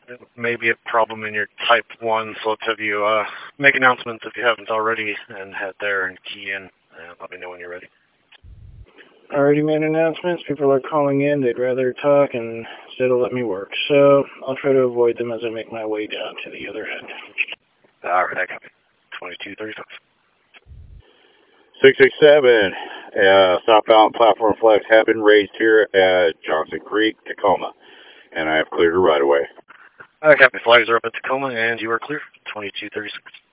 It may be a problem in your Type 1, so let's have you make announcements if you haven't already, and head there and key in, and let me know when you're ready. Already made announcements. People are calling in. They'd rather talk instead of let me work. So I'll try to avoid them as I make my way down to the other end. All right, I copy. 2235. 667, southbound platform flags have been raised here at Johnson Creek, Tacoma, and I have cleared the right of way. I copy. Flags are up at Tacoma, and you are clear. 2236.